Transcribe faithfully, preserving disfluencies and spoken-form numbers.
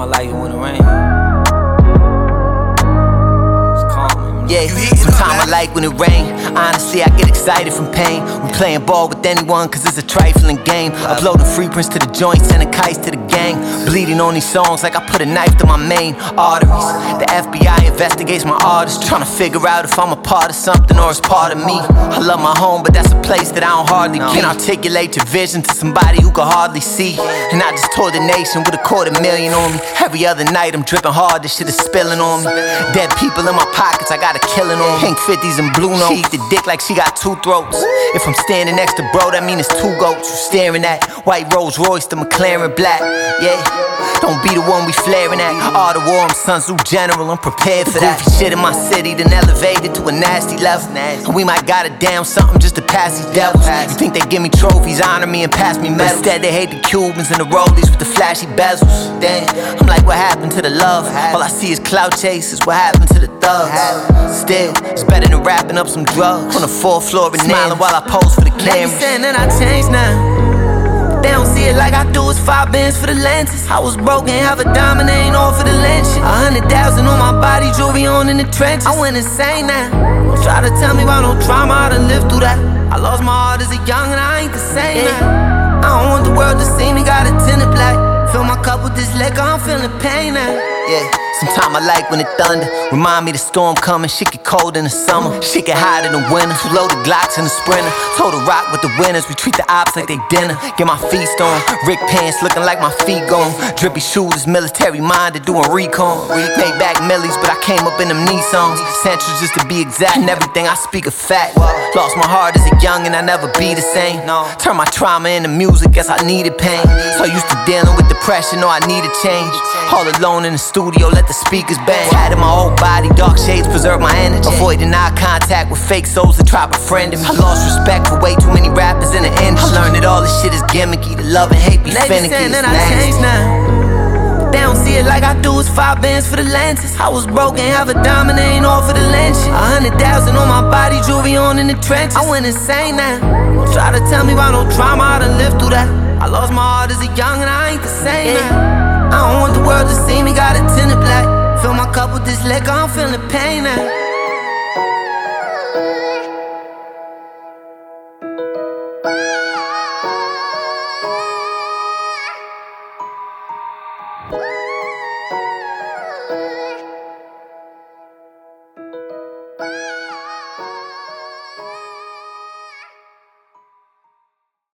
I like it when it rains. It's calm, yeah, sometimes I like when it rain. Honestly, I get excited from pain. We playing ball with anyone cause it's a trifling game. Uploading free prints to the joints, sending kites to the gang. Bleeding on these songs like I put a knife to my main arteries. The F B I investigates my artists, trying to figure out if I'm a part of something or it's part of me. I love my home, but that's a place that I don't hardly no. Can articulate your vision to somebody who can hardly see. And I just toured the nation with a quarter million on me. Every other night I'm dripping hard, this shit is spilling on me. Dead people in my pockets, I got a killing on me. Pink fifties and blue notes. She eat the dick like she got two throats. If I'm standing next to bro, that mean it's two goats. You staring at white Rolls Royce, the McLaren black. Yeah, don't be the one we flaring at. All the war, I'm Sun Tzu General, I'm prepared for that. Goofy shit in my city, then elevated to a nasty level. And we might got it down something just to pass these devils. You think they give me trophies, honor me and pass me medals. Instead they hate the Cubans and the Rollies with the flashy bezels. Damn, I'm like, what happened to the love? All I see is clout chases, what happened to the thugs? Still, it's better than wrapping up some drugs on the fourth floor and smiling while I pose for the camera. They be saying that I changed now. They don't see it like I do, it's five bands for the lenses. I was broken, have a diamond, ain't all for the lynching. A hundred thousand on my body, jewelry on in the trenches. I went insane now. Don't try to tell me about no trauma, I done lived through that. I lost my heart as a young and I ain't the same now. I don't want the world to see me, got a tinted black. Fill my cup with this liquor, I'm feeling pain now. Yeah, sometimes I like when it thunder. Remind me the storm coming, shit get cold in the summer. Shit get hot in the winter, loaded Glocks in the Sprinter. Told to rock with the winners, we treat the ops like they dinner. Get my feast on, Rick pants looking like my feet gone. Drippy shoes, military minded, doing recon. Made back millies, but I came up in them Nissans. Central just to be exact, and everything I speak a fact. Lost my heart as a young and I never be the same. Turn my trauma into music, guess I needed pain. So used to dealing with depression, know I needed change. All alone in the studio, let the speakers bang. Had in my whole body, dark shades preserve my energy. Avoiding eye contact with fake souls that try befriending me. I lost respect for way too many rappers in the industry. I learned that all this shit is gimmicky, the love and hate be finicky. They be saying that I changed now. They don't see it like I do, it's five bands for the lenses. I was broken, have a diamond, ain't all for the lynching. A hundred thousand on my body, jewelry on in the trenches. I went insane now. Don't try to tell me about no trauma, I done lived through that. I lost my heart as a young and I ain't the same now. I don't want the world to see me, got a tinted black. Fill my cup with this liquor, I'm feeling pain now.